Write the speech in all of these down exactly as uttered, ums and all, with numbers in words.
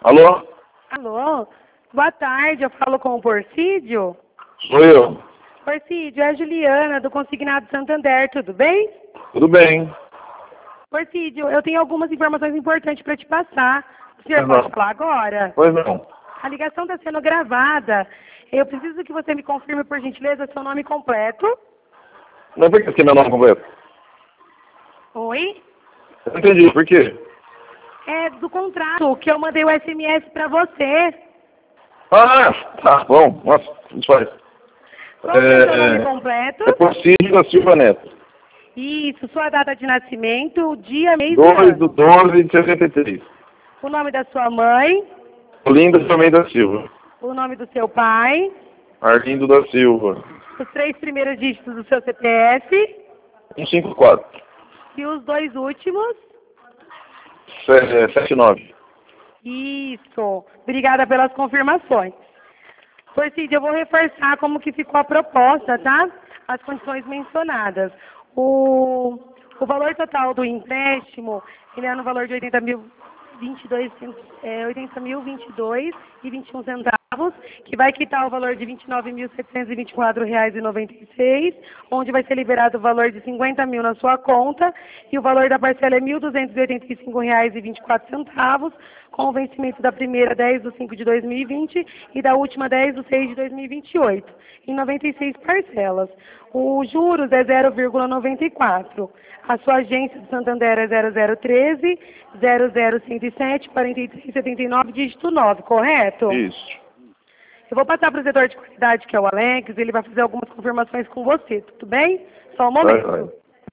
Alô? Alô? Boa tarde, eu falo com o Porcídio. Sou eu. Porcídio, é a Juliana, do Consignado Santander, tudo bem? Tudo bem. Porcídio, eu tenho algumas informações importantes para te passar. O senhor Pois pode não. falar agora? Pois não. A ligação está sendo gravada. Eu preciso que você me confirme, por gentileza, seu nome completo. Mas por que aqui meu nome completo? Oi? Eu não entendi, por quê? É do contrato que eu mandei o S M S para você. Ah, tá bom. Nossa, isso faz. Qual que é o seu nome É, completo? é Porcídio da Silva Neto. Isso, sua data de nascimento, dia, mês e dois do ano. doze de sessenta e três. O nome da sua mãe, Olinda também da Silva. o nome do seu pai, Arlindo da Silva. os três primeiros dígitos do seu C P F cento e cinquenta e quatro. e os dois últimos. setenta e nove. Isso. Obrigada pelas confirmações. Porcídio, eu vou reforçar como que ficou a proposta, tá? As condições mencionadas. O, o valor total do empréstimo, ele é no valor de oitenta mil, vinte e dois, é, oitenta mil, vinte e dois e vinte e um centavos, que vai quitar o valor de vinte e nove mil, setecentos e vinte e quatro reais e noventa e seis, onde vai ser liberado o valor de cinquenta mil na sua conta, e o valor da parcela é mil duzentos e oitenta e cinco reais e vinte e quatro centavos, com o vencimento da primeira dez de cinco de dois mil e vinte e da última dez de seis de dois mil e vinte e oito, em noventa e seis parcelas. O juros é zero vírgula noventa e quatro. A sua agência de Santander é zero zero um três, zero zero cento e sete, quarenta e três setenta e nove, dígito nove, correto? Isso. Eu vou passar para o setor de qualidade, que é o Alex, ele vai fazer algumas confirmações com você, tudo bem? Só um Vai, momento. vai.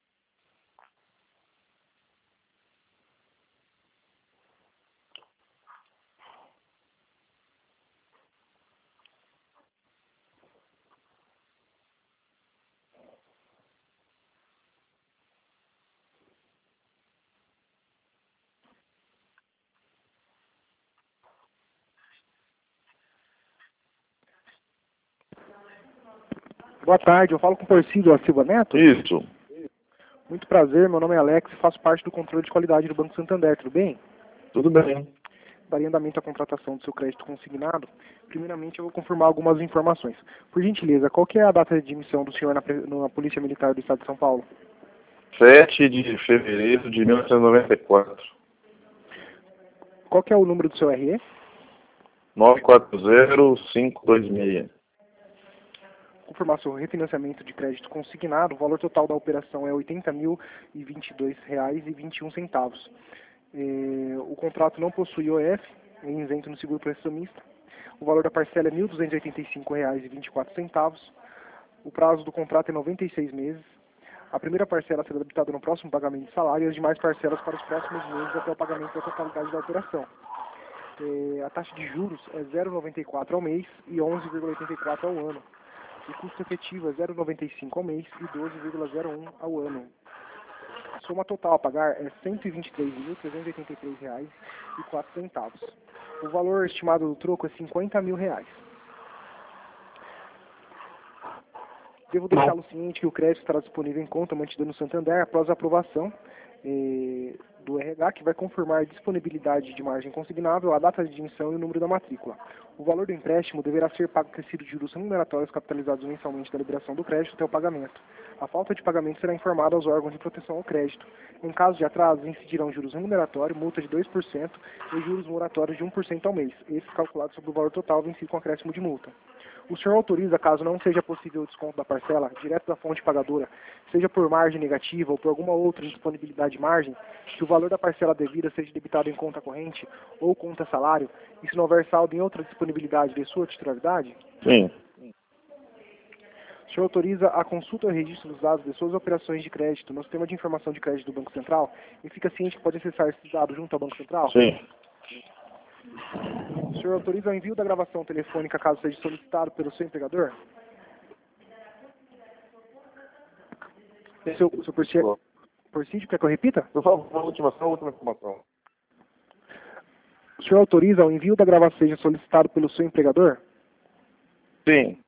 Boa tarde, eu falo com o Porcídio da Silva Neto. Isso. Muito prazer, meu nome é Alex e faço parte do controle de qualidade do Banco Santander, tudo bem? Tudo bem. Daria andamento à contratação do seu crédito consignado. Primeiramente, eu vou confirmar algumas informações. Por gentileza, qual que é a data de emissão do senhor na, pre- na Polícia Militar do Estado de São Paulo? sete de fevereiro de mil novecentos e noventa e quatro. Qual que é o número do seu R E? nove quatro zero cinco dois seis. Confirmar seu refinanciamento de crédito consignado. O valor total da operação é oitenta mil e vinte e dois reais e vinte e um centavos. Eh, o contrato não possui O F, é isento no seguro prestamista. O valor da parcela é mil duzentos e oitenta e cinco reais e vinte e quatro centavos. O prazo do contrato é noventa e seis meses. A primeira parcela será debitada no próximo pagamento de salário e as demais parcelas para os próximos meses até o pagamento da totalidade da operação. Eh, a taxa de juros é zero vírgula noventa e quatro ao mês e onze vírgula oitenta e quatro ao ano. O custo efetivo é zero vírgula noventa e cinco ao mês e doze vírgula zero um ao ano. A soma total a pagar é cento e vinte e três mil, trezentos e oitenta e três reais e quatro centavos. O valor estimado do troco é cinquenta mil reais. Devo deixá-lo ciente que o crédito estará disponível em conta mantida no Santander após a aprovação eh, do R H, que vai confirmar a disponibilidade de margem consignável, a data de emissão e o número da matrícula. O valor do empréstimo deverá ser pago acrescido de juros remuneratórios capitalizados mensalmente da liberação do crédito até o pagamento. A falta de pagamento será informada aos órgãos de proteção ao crédito. Em caso de atraso, incidirão juros remuneratórios, multa de dois por cento e juros moratórios de um por cento ao mês, esses calculados sobre o valor total vencido com acréscimo de multa. O senhor autoriza, caso não seja possível o desconto da parcela, direto da fonte pagadora, seja por margem negativa ou por alguma outra indisponibilidade de margem, que o valor da parcela devida seja debitado em conta corrente ou conta salário, e se não houver saldo em outra disponibilidade de sua titularidade? Sim. O senhor autoriza a consulta e registro dos dados de suas operações de crédito no sistema de informação de crédito do Banco Central e fica ciente que pode acessar esses dados junto ao Banco Central? Sim. O senhor autoriza o envio da gravação telefônica caso seja solicitado pelo seu empregador? Seu, seu Porcídio, Porcídio, quer que eu repita? Por favor, a última, só a última informação. O senhor autoriza o envio da gravação seja solicitado pelo seu empregador? Sim.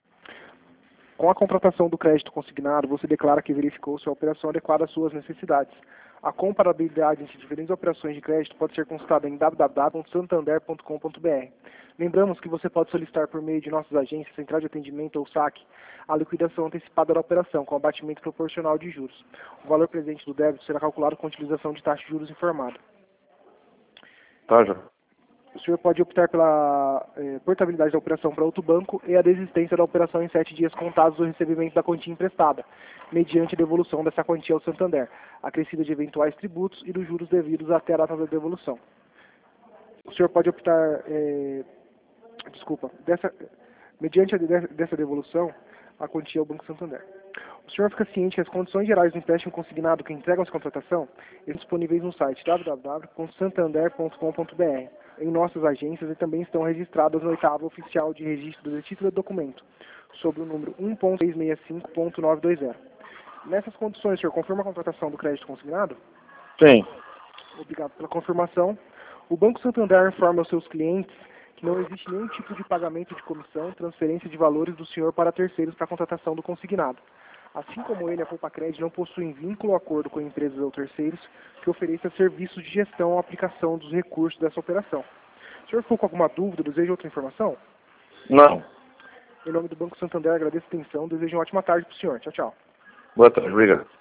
Com a contratação do crédito consignado, você declara que verificou se a operação é adequada às suas necessidades. A comparabilidade entre diferentes operações de crédito pode ser consultada em w w w ponto santander ponto com ponto b r. Lembramos que você pode solicitar por meio de nossas agências, central de atendimento ou saque, a liquidação antecipada da operação, com abatimento proporcional de juros. O valor presente do débito será calculado com a utilização de taxa de juros informada. Tá, já. O senhor pode optar pela eh, portabilidade da operação para outro banco e a desistência da operação em sete dias contados do recebimento da quantia emprestada, mediante a devolução dessa quantia ao Santander, acrescida de eventuais tributos e dos juros devidos até a data da devolução. O senhor pode optar, eh, desculpa, dessa, mediante a de, dessa devolução, a quantia ao Banco Santander. O senhor fica ciente que as condições gerais do empréstimo consignado que entregam essa contratação estão disponíveis no site w w w ponto santander ponto com ponto b r, em nossas agências, e também estão registradas no oitavo oficial de registro de título e documento, sob o número um ponto seiscentos e sessenta e cinco ponto novecentos e vinte. Nessas condições, o senhor confirma a contratação do crédito consignado? Sim. Obrigado pela confirmação. O Banco Santander informa aos seus clientes que não existe nenhum tipo de pagamento de comissão, transferência de valores do senhor para terceiros para a contratação do consignado. Assim como ele, a Poupa-Cred não possui vínculo ou acordo com empresas ou terceiros que ofereça serviços de gestão ou aplicação dos recursos dessa operação. Se o senhor ficou com alguma dúvida, deseja outra informação? Não. Em nome do Banco Santander, agradeço a atenção, desejo uma ótima tarde para o senhor. Tchau, tchau. Boa tarde, obrigado.